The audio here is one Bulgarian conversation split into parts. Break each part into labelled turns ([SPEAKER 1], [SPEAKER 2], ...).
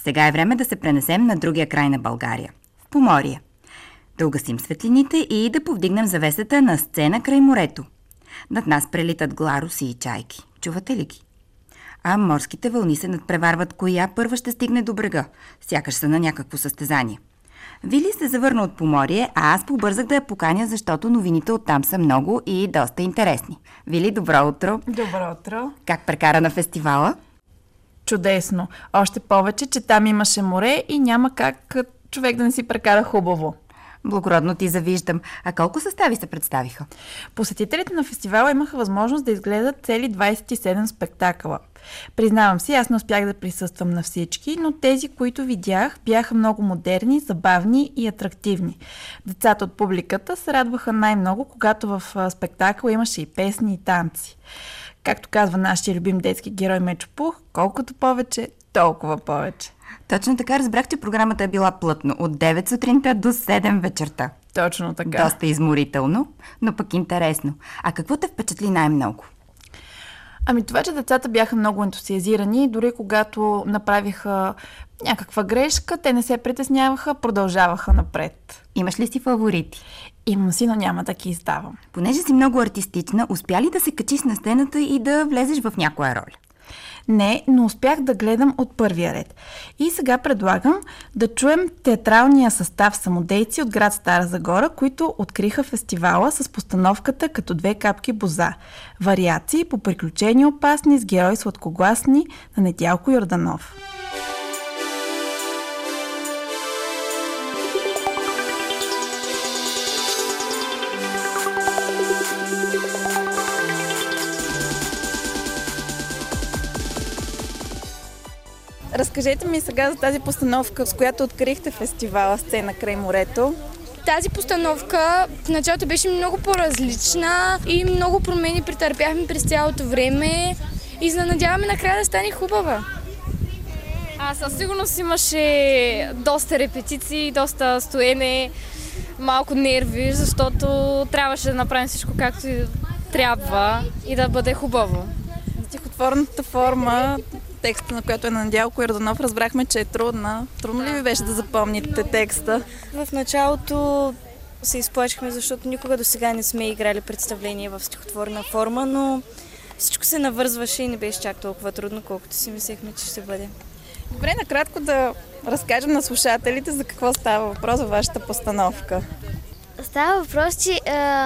[SPEAKER 1] Сега е време да се пренесем на другия край на България, в Поморие. Да угасим светлините и да повдигнем завесата на сцена край морето. Над нас прелитат гларуси и чайки. Чувате ли ги? А морските вълни се надпреварват коя първа ще стигне до брега, сякаш са на някакво състезание. Вили се завърна от Поморие, а аз побързах да я поканя, защото новините оттам са много и доста интересни. Вили, добро утро!
[SPEAKER 2] Добро утро!
[SPEAKER 1] Как прекара на фестивала?
[SPEAKER 2] Чудесно! Още повече, че там имаше море и няма как човек да не си прекара хубаво.
[SPEAKER 1] Благородно ти завиждам. А колко състави се представиха?
[SPEAKER 2] Посетителите на фестивала имаха възможност да изгледат цели 27 спектакъла. Признавам си, аз не успях да присъствам на всички, но тези, които видях, бяха много модерни, забавни и атрактивни. Децата от публиката се радваха най-много, когато в спектакъла имаше и песни, и танци. Както казва нашия любим детски герой Мечо Пух, колкото повече, толкова повече.
[SPEAKER 1] Точно така, разбрах, че програмата е била плътно от 9 сутринта до 7 вечерта.
[SPEAKER 2] Точно така.
[SPEAKER 1] Доста изморително, но пък интересно. А какво те впечатли най-много?
[SPEAKER 2] Ами това, че децата бяха много ентусиазирани, дори когато направиха някаква грешка, те не се притесняваха, продължаваха напред.
[SPEAKER 1] Имаш ли си фаворити?
[SPEAKER 2] Имам си, но няма да ги издавам.
[SPEAKER 1] Понеже си много артистична, успя ли да се качиш на сцената и да влезеш в някоя роля?
[SPEAKER 2] Не, но успях да гледам от първия ред. И сега предлагам да чуем театралния състав самодейци от град Стара Загора, които откриха фестивала с постановката "Като две капки боза". Вариации по приключения опасни с герои сладкогласни на Недялко Йорданов. Разкажете ми сега за тази постановка, с която открихте фестивала "Сцена край морето".
[SPEAKER 3] Тази постановка в началото беше много по-различна и много промени претърпяхме през цялото време и се надяваме накрая да стане хубава.
[SPEAKER 4] Със сигурност имаше доста репетиции, доста стоене, малко нерви, защото трябваше да направим всичко както и трябва и да бъде хубаво.
[SPEAKER 2] Стихотворната форма, текста, на която е на Недялко Йорданов, разбрахме, че е трудна. Трудно ли ви беше да запомните текста?
[SPEAKER 5] В началото се изплачихме, защото никога до сега не сме играли представление в стихотворна форма, но всичко се навързваше и не беше чак толкова трудно, колкото си мислехме, че ще бъде.
[SPEAKER 2] Добре, накратко да разкажем на слушателите за какво става въпрос във вашата постановка.
[SPEAKER 6] Става въпрос, че...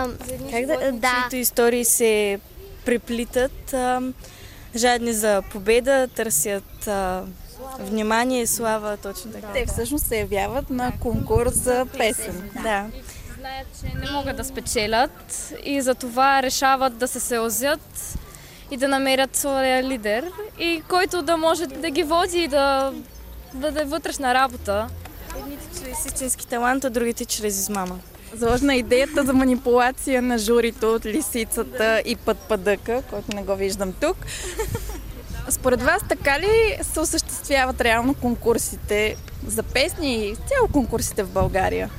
[SPEAKER 5] чието истории се преплитат, жадни за победа, търсят внимание и слава, точно така.
[SPEAKER 2] Те всъщност се явяват на конкурс за песен.
[SPEAKER 5] Да.
[SPEAKER 4] Знаят, че не могат да спечелят и затова решават да се съюзят и да намерят своя лидер, и който да може да ги води и да бъде вътрешна работа.
[SPEAKER 5] Едните чрез истински талант, а другите чрез измама.
[SPEAKER 2] Заложна идеята за манипулация на журито от Лисицата и Пътпадъка, който не го виждам тук. Според вас така ли се осъществяват реално конкурсите за песни и цяло конкурсите в България?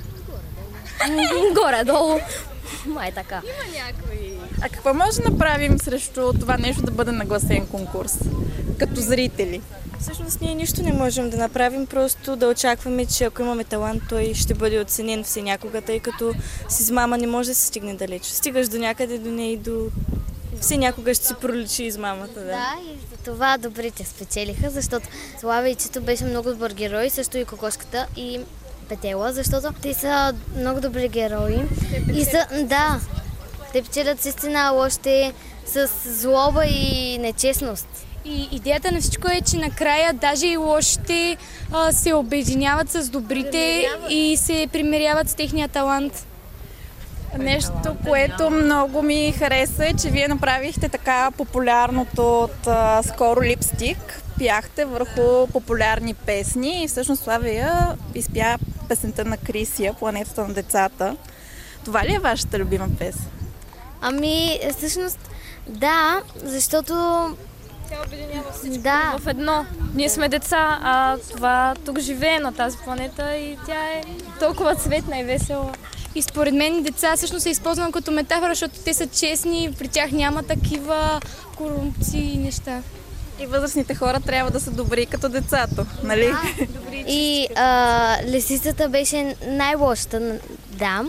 [SPEAKER 6] Горе-долу. Май така.
[SPEAKER 4] Има някои.
[SPEAKER 2] А какво може да направим срещу това нещо да бъде нагласен конкурс, като зрители?
[SPEAKER 5] Всъщност ние нищо не можем да направим, просто да очакваме, че ако имаме талант, той ще бъде оценен всенякога, тъй като с измама не може да се стигне далеч. Стигаш до някъде, до нея и до... Всенякога ще си проличи измамата.
[SPEAKER 6] Да, и за това добрите спечелиха, защото Славя и Чито беше много добър герой, също и Кокошката и Петела, защото те са много добри герои. Да, те печелят с истина, а лошите с злоба и нечестност.
[SPEAKER 3] И идеята на всичко е, че накрая даже и лошите се обединяват с добрите и се примиряват с техния талант.
[SPEAKER 2] Нещо, което много ми хареса, е, че вие направихте така популярното от скоро липстик. Пяхте върху популярни песни и всъщност Славия изпя песента на Крисия "Планетата на децата". Това ли е вашата любима песен?
[SPEAKER 6] Ами, всъщност, да, защото...
[SPEAKER 4] Тя обединява всичко
[SPEAKER 6] Да.
[SPEAKER 4] в едно. Ние сме деца, а това тук живее на тази планета и тя е толкова цветна и весела.
[SPEAKER 3] И според мен деца всъщност се използвам като метафора, защото те са честни, при тях няма такива корупции и неща.
[SPEAKER 2] И възрастните хора трябва да са добри като децата, нали?
[SPEAKER 6] И лисицата беше най-лошата, да.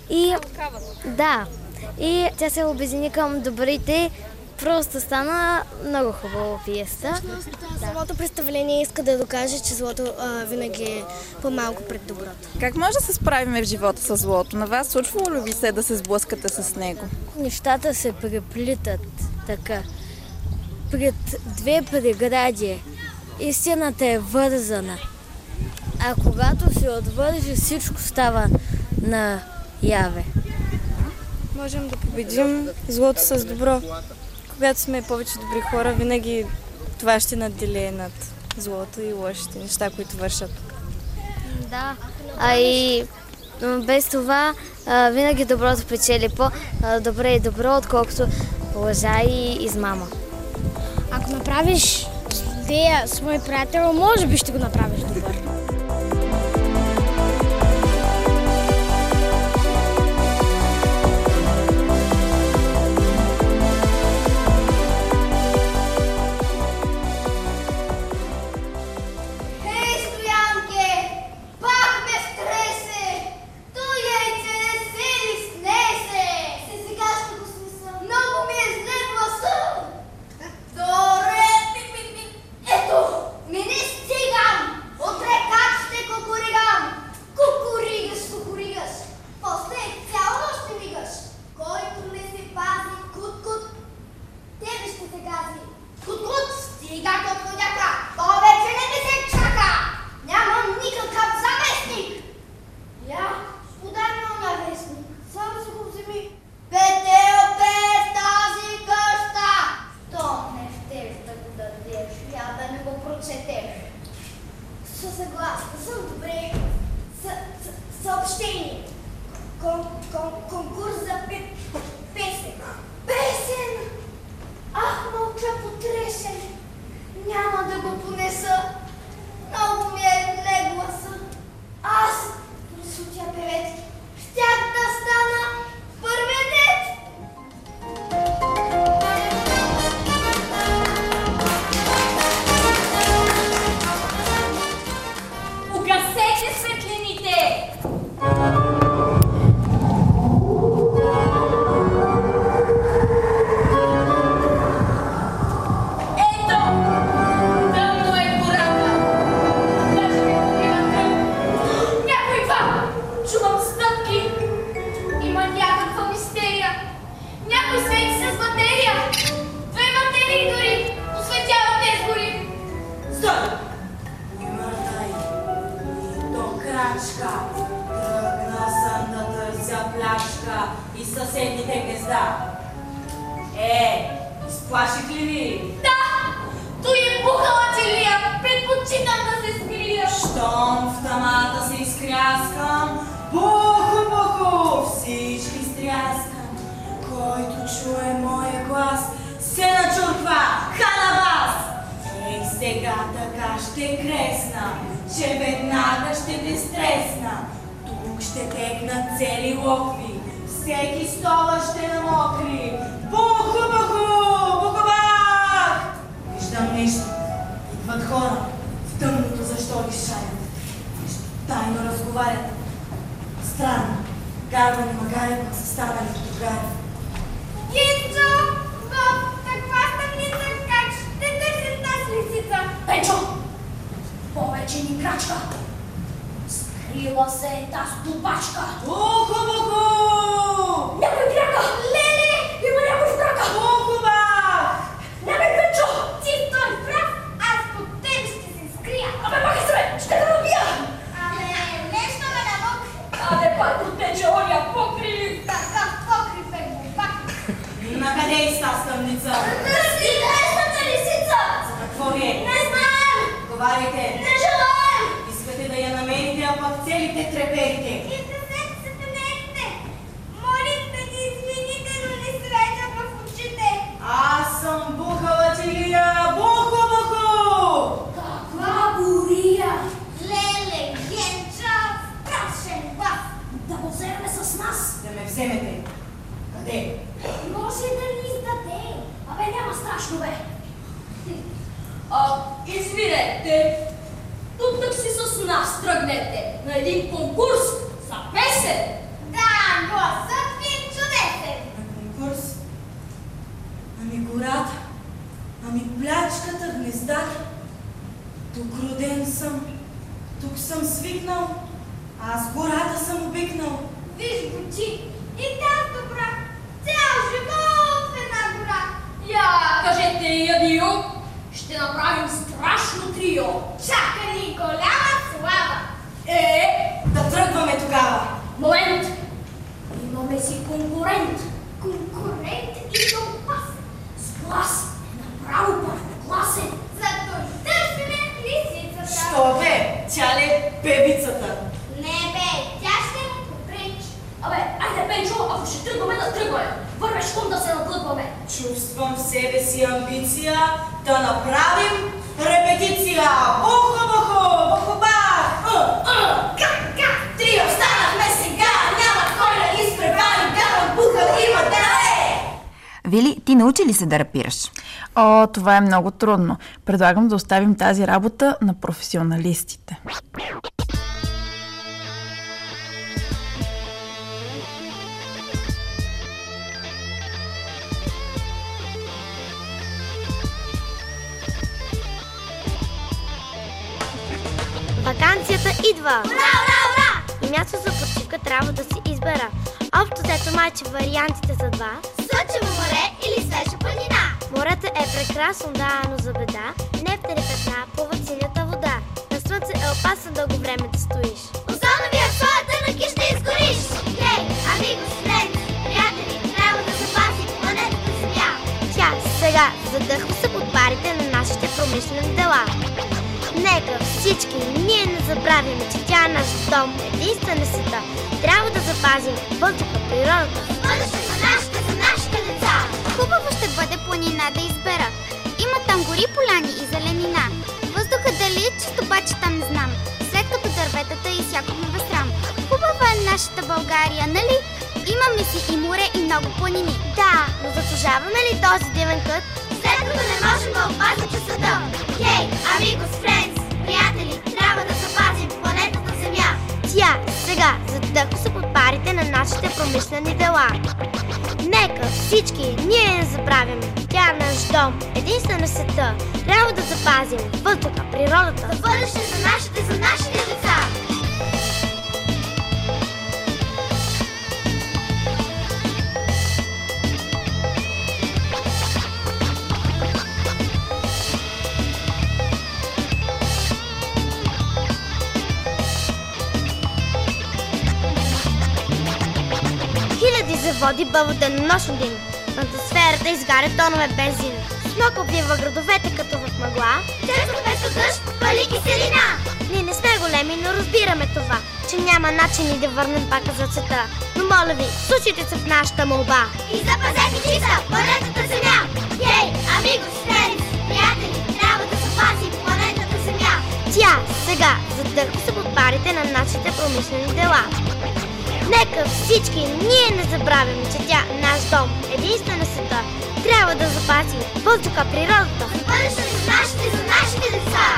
[SPEAKER 6] И тя се обедини към добрите. Просто стана много хубава пиеса.
[SPEAKER 7] Самото представление иска да докаже, че злото винаги е по-малко пред доброто.
[SPEAKER 2] Как може да се справим в живота с злото? На вас случвало ли ви се да се сблъскате с него?
[SPEAKER 6] Нещата се преплитат така. Пред две прегради истината е вързана. А когато се отвържи, всичко става наяве.
[SPEAKER 5] Можем да победим злото с добро. Когато сме повече добри хора, винаги това ще надделее над злото и лошите неща, които вършат.
[SPEAKER 6] Да, и без това винаги доброто печели по-добре и добро, отколкото лъжа и измама.
[SPEAKER 7] Ако направиш злея с мой приятел, може би ще го направиш добър.
[SPEAKER 8] Конкурс за песен. Песен! Ах, мълча потресен. Няма да го понеса. Много ми е ле гласа. Аз, присутя певец, щях да стана първенец.
[SPEAKER 9] Угасете светлините! И съседните гнезда. Изплаших ли ви?
[SPEAKER 8] Да! Той е бухала челия! Предпочитам да се скрия!
[SPEAKER 9] Щом в тамата се изкряскам, буху, всички стряскам. Който чуе моя глас, се начурква халабас! Сега така ще кресна, че веднага ще те стресна. Тук ще текнат цели локви, всеки стола ще намокри. Буху-бах! Виждам нещо. Идват хора. В тъмното защо ги шарят. Нещо тайно разговарят. Странно. Гарвани магари пък са станали фотогари.
[SPEAKER 8] Кицо! В каква стъмница как ще търсим тази лисица?
[SPEAKER 9] Печо! Повече ни крачка! Скрила се е таз дубачка! Буху-буху!
[SPEAKER 8] Някой кряка! Леле! Има някой в крака!
[SPEAKER 9] Буху-бах!
[SPEAKER 8] Някой Печо! Ти стой прав! Аз под теб ще се скрия!
[SPEAKER 9] Абе, махай се, бе! Ще те набия!
[SPEAKER 8] Абе, нещо ме намок!
[SPEAKER 9] Абе, пак потече оня покрив!
[SPEAKER 8] Такъв покрив е глупак!
[SPEAKER 9] Накъде е с тази тъмница?
[SPEAKER 8] Търси днешната лисица!
[SPEAKER 9] За какво ви е?
[SPEAKER 8] Не знаем!
[SPEAKER 9] Говорите!
[SPEAKER 8] Не желаем!
[SPEAKER 9] Искате да я намерите, а пък целите треперите.
[SPEAKER 8] Изкъсете се тунелите! Молим да ги извините
[SPEAKER 10] нас тръгнете на един конкурс за песен.
[SPEAKER 8] Да, гласът ви е чудесен.
[SPEAKER 9] На конкурс? Ами гората, ами плячката, гнездата. Тук роден съм, тук съм свикнал, аз гората съм обикнал.
[SPEAKER 8] Виж го ти, и тя добра, цял живот в една гора.
[SPEAKER 10] Я, кажете и адио, ще направим страшно трио.
[SPEAKER 8] Чака ни голяма слава.
[SPEAKER 9] Да тръгваме тогава.
[SPEAKER 10] Момент! Имаме си конкурент.
[SPEAKER 8] Конкурент и то опасен.
[SPEAKER 10] С глас е направо първокласен.
[SPEAKER 8] Зато търсиме лисицата.
[SPEAKER 9] Що бе? Тя ли е певицата?
[SPEAKER 8] Не бе, тя ще му попречи.
[SPEAKER 10] Абе, айде, Пенчо, ако ще тръгваме, да тръгваме. Вървеш ком да се надлъгваме.
[SPEAKER 9] Чувствам в себе си амбиция да направим репетиция. Бухо-бухо, бухо-бах!
[SPEAKER 8] Как? Трио станахме сега, няма кой да изпреварим, давам бухал има дале!
[SPEAKER 1] Вили, ти научи ли се да рапираш?
[SPEAKER 2] О, това е много трудно. Предлагам да оставим тази работа на професионалистите.
[SPEAKER 6] Ваканцията идва!
[SPEAKER 8] Ура, ура, ура!
[SPEAKER 6] И място за почивка трябва да си избера. Общо взето майче вариантите са два.
[SPEAKER 8] Слънчево море или свежа планина?
[SPEAKER 6] Морето е прекрасно, да, но за беда. Нефтени петна плуват синята вода. На слънце е опасно дълго време да стоиш.
[SPEAKER 8] Озоновият слой тънък и ще изгориш! Хей, амигос, френдс, приятели, трябва да запазим планетата Земя!
[SPEAKER 6] Тя сега задъхва се под парите на нашите промишлени дела. Нека всички ние не забравим, че тя е наш дом, единствена света. Трябва да запазим въздуха, природата.
[SPEAKER 8] Бъдеще за нашите деца!
[SPEAKER 11] Хубаво ще бъде планина да избера. Има там гори, поляни и зеленина. Въздухът дали е чист, обаче там не знам. След като дърветата изсякохме без срам. Хубава е нашата България, нали? Имаме си и море, и много планини.
[SPEAKER 6] Да, но заслужаваме ли този дивен кът?
[SPEAKER 8] След като не можем да опазим света! Хей, амигос, френдс, приятели, трябва да запазим планетата Земя!
[SPEAKER 6] Тя сега задъхва се под парите на нашите промишлени дела. Нека всички ние не забравяме, тя е наш дом, единствена в света. Трябва да запазим въздуха, природата.
[SPEAKER 8] За бъдеще за нашите деца!
[SPEAKER 6] Хиляди заводи бъват денонощно дим. В атмосферата изгаря тонове бензин. Смог обвива градовете като в мъгла.
[SPEAKER 8] Често вместо дъжд пали киселина!
[SPEAKER 6] Ние не сме големи, но разбираме това, че няма начини да върнем пака за света. Но моля ви, слушайте се в нашата молба.
[SPEAKER 8] И запазете чиста планетата Земя! Хей, амигос, френдс, приятели, трябва да запазим планетата Земя!
[SPEAKER 6] Тя сега задъхва се под парите на нашите промишлени дела. Нека всички ние не забравим, че тя е наш дом, единствена в света. Трябва да запазим въздуха, природата.
[SPEAKER 8] За бъдеще за нашите деца!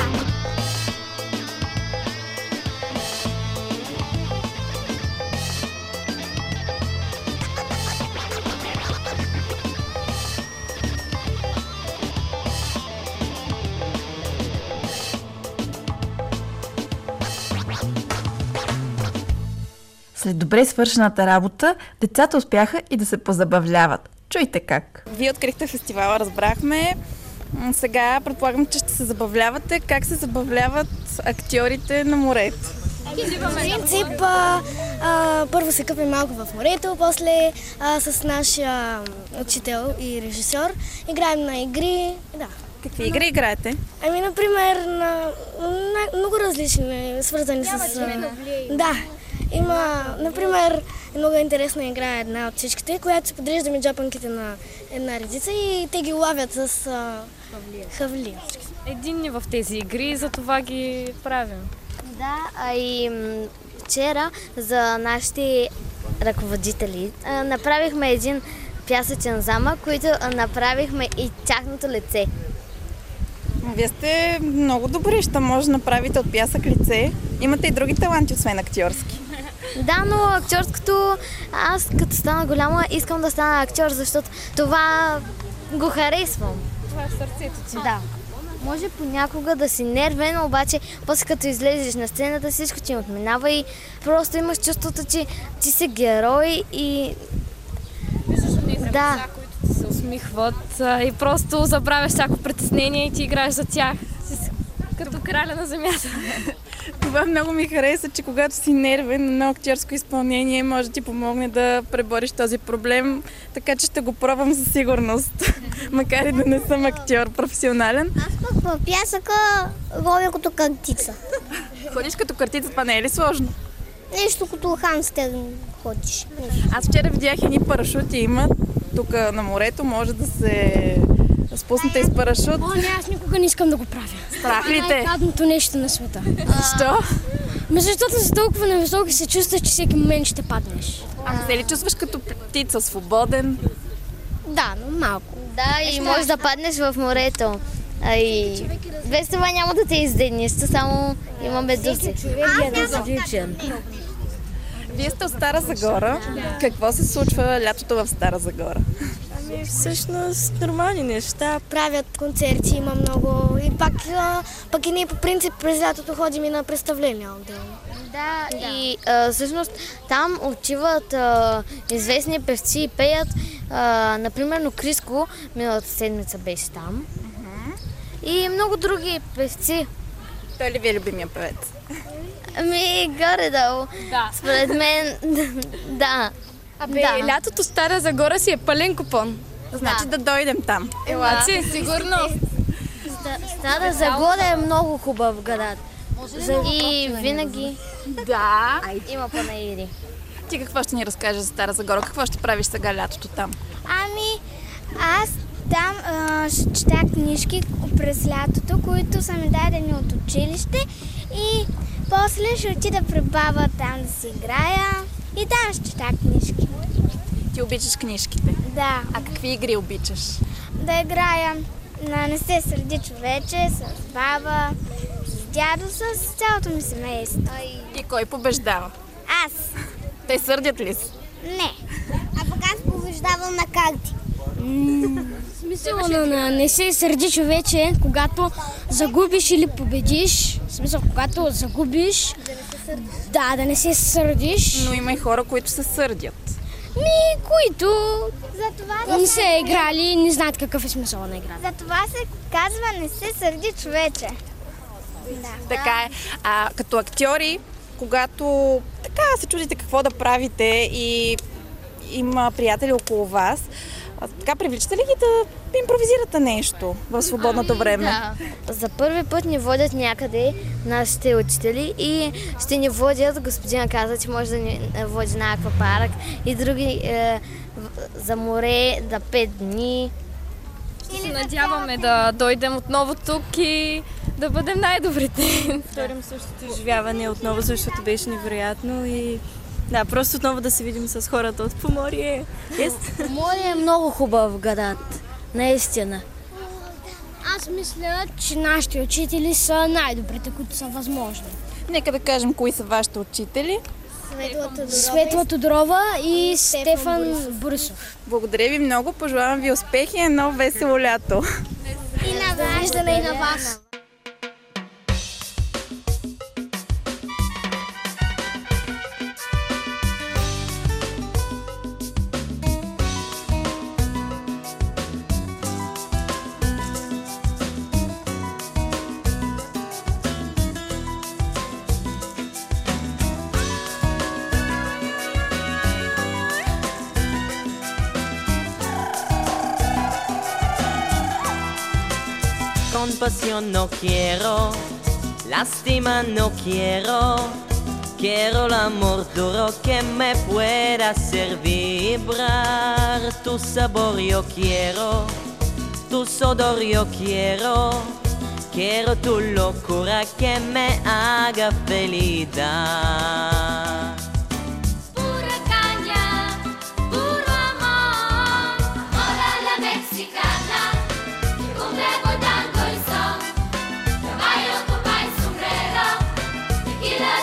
[SPEAKER 2] След добре свършената работа, децата успяха и да се позабавляват. Чуйте как.
[SPEAKER 12] Вие открихте фестивала, разбрахме. Сега предполагам, че ще се забавлявате. Как се забавляват актьорите на морето?
[SPEAKER 7] В принцип, първо се къпим малко в морето, после с нашия учител и режисьор играем на игри. Да.
[SPEAKER 12] Какви игри играете?
[SPEAKER 7] Ами, например, много различни, свързани с... Да. Има, например, много интересна игра, една от всичките, която се подреждаме джапанките на една редица и те ги лавят с хавлия.
[SPEAKER 4] Единни в тези игри, за това ги правим.
[SPEAKER 6] Да, а и вчера за нашите ръководители направихме един пясъчен замък, който направихме и тяхното лице.
[SPEAKER 12] Вие сте много добри, ще може да направите от пясък лице. Имате и други таланти, освен актьорски.
[SPEAKER 6] Да, но актьорското, аз като стана голяма, искам да стана актьор, защото това го харесвам.
[SPEAKER 4] Това е сърцето ти.
[SPEAKER 6] Да. Може понякога да си нервен, обаче после като излезеш на сцената, всичко ти отминава и просто имаш чувството, че ти си герой и...
[SPEAKER 4] Да. Които ти се усмихват и просто забравяш всяко притеснение и ти играеш за тях. Като краля на земята.
[SPEAKER 12] Това много ми хареса, че когато си нервен на актьорско изпълнение, може да ти помогне да пребориш този проблем, така че ще го пробвам със сигурност, макар и да не съм актьор професионален.
[SPEAKER 7] Аз пък в пясъка ходя като картица.
[SPEAKER 12] Ходиш като картица, това не е ли сложно?
[SPEAKER 7] Нещо като хамстер ходиш.
[SPEAKER 12] Аз вчера видях едни парашути има тук на морето, може да се спуснете из парашут.
[SPEAKER 7] О, не, аз никога не искам да го правя.
[SPEAKER 12] Страх ли те?
[SPEAKER 7] Най-гадното нещо на света.
[SPEAKER 12] Защо?
[SPEAKER 7] Защото си толкова нависоко се чувстваш, че всеки момент ще паднеш.
[SPEAKER 12] А не се ли чувстваш като птица, свободен?
[SPEAKER 7] Да, но малко.
[SPEAKER 6] Да, и можеш да паднеш в морето. И без това няма да те издени, само има медузи.
[SPEAKER 12] Вие сте от Стара Загора. Какво се случва лятото в Стара Загора?
[SPEAKER 5] Всъщност нормални неща.
[SPEAKER 7] Правят концерти, има много. И пак и ние по принцип през лятото ходим и на представления отделно.
[SPEAKER 6] Да, и всъщност там отиват известни певци и пеят. Например, Криско миналата седмица беше там. И много други певци.
[SPEAKER 12] Той ли ви е любимия певец?
[SPEAKER 6] Ами, горе-долу.
[SPEAKER 4] Да.
[SPEAKER 6] Според мен, да.
[SPEAKER 3] Абе, лятото Стара Загора си е пълен купон.
[SPEAKER 12] Значи да дойдем там.
[SPEAKER 3] Елате, сигурно.
[SPEAKER 6] Стара Загора е много хубав град. И винаги има панаири.
[SPEAKER 12] Ти какво ще ни разкажеш за Стара Загора? Какво ще правиш сега лятото там?
[SPEAKER 7] Ами, аз там ще чета книжки през лятото, които са ми дадени от училище и после ще отида при баба там да си играя и там ще чета книжки.
[SPEAKER 12] Ти обичаш книжките?
[SPEAKER 7] Да.
[SPEAKER 12] А какви игри обичаш?
[SPEAKER 7] Да играя на Не се сърди човече, с баба, с дядо, с цялото ми семейство.
[SPEAKER 12] И кой побеждава?
[SPEAKER 7] Аз.
[SPEAKER 12] Те сърдят ли се?
[SPEAKER 7] Не. А пък аз побеждавам на карти. Смисъл на Не се сърди човече, когато загубиш или победиш. В смисъл, когато загубиш, да не се сърдиш.
[SPEAKER 12] Но има и хора, които се сърдят.
[SPEAKER 7] Които не са играли и не знаят какъв е смисъл на играта. За това се казва Не се сърди човече. Да.
[SPEAKER 12] Така е. А като актьори, когато така се чудите какво да правите и има приятели около вас, така привличате ли ги да импровизирате нещо в свободното време?
[SPEAKER 6] Да. За първи път ни водят някъде нашите учители и ще ни водят, господина каза, че може да ни води на аквапарк и други за море да 5 дни.
[SPEAKER 4] Се надяваме да дойдем отново тук и да бъдем най-добрите.
[SPEAKER 5] Вторим същото изживяване отново, защото беше невероятно и да, просто отново да се видим с хората от Поморие.
[SPEAKER 6] Поморие е много хубав град, наистина.
[SPEAKER 7] Аз мисля, че нашите учители са най-добрите, които са възможни.
[SPEAKER 12] Нека да кажем кои са вашите учители.
[SPEAKER 7] Светла Тодорова и Стефан Борисов.
[SPEAKER 12] Благодаря ви много, пожелавам ви успехи и едно весело лято.
[SPEAKER 7] И на виждане и на вас.
[SPEAKER 13] Compasión no quiero, lástima no quiero, quiero el amor duro que me pueda hacer vibrar. Tu sabor yo quiero, tu sudor yo quiero, quiero tu locura que me haga felicidad.
[SPEAKER 8] Pura caña, puro amor, moda la mexicana. Tango y son, caballo, copa y sombrero, tequila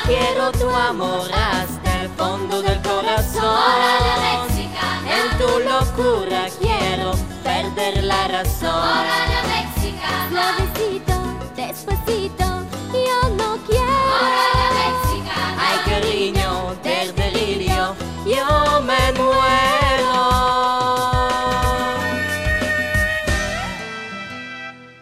[SPEAKER 13] quiero tu amor hasta el fondo del corazón. En tu locura quiero perder la razón.
[SPEAKER 8] Suavecito, despacito,